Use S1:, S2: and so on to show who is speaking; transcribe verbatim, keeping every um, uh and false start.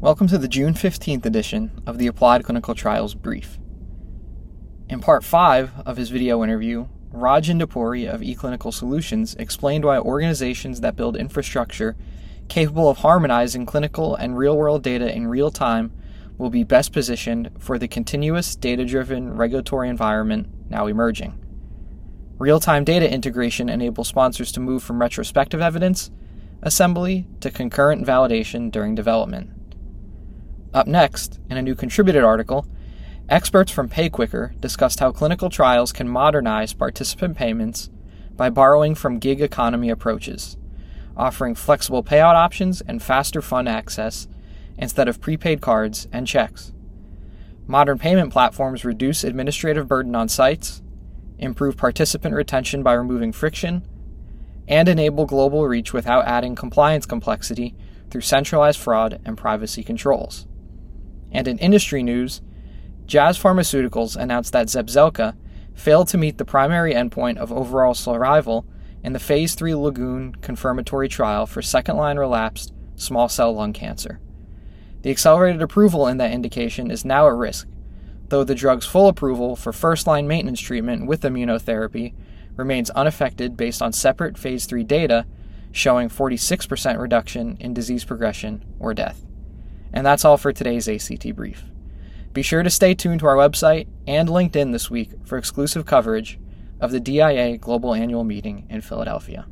S1: Welcome to the June fifteenth edition of the Applied Clinical Trials Brief. In part five of his video interview, Rajan Dipuri of eClinical Solutions explained why organizations that build infrastructure capable of harmonizing clinical and real-world data in real time will be best positioned for the continuous data-driven regulatory environment now emerging. Real-time data integration enables sponsors to move from retrospective evidence assembly to concurrent validation during development. Up next, in a new contributed article, experts from PayQuicker discussed how clinical trials can modernize participant payments by borrowing from gig economy approaches, offering flexible payout options and faster fund access instead of prepaid cards and checks. Modern payment platforms reduce administrative burden on sites, improve participant retention by removing friction, and enable global reach without adding compliance complexity through centralized fraud and privacy controls. And in industry news, Jazz Pharmaceuticals announced that Zepzelca failed to meet the primary endpoint of overall survival in the phase three Lagoon confirmatory trial for second-line relapsed small cell lung cancer. The accelerated approval in that indication is now at risk, though the drug's full approval for first-line maintenance treatment with immunotherapy remains unaffected based on separate phase three data showing forty-six percent reduction in disease progression or death. And that's all for today's A C T Brief. Be sure to stay tuned to our website and LinkedIn this week for exclusive coverage of the D I A Global Annual Meeting in Philadelphia.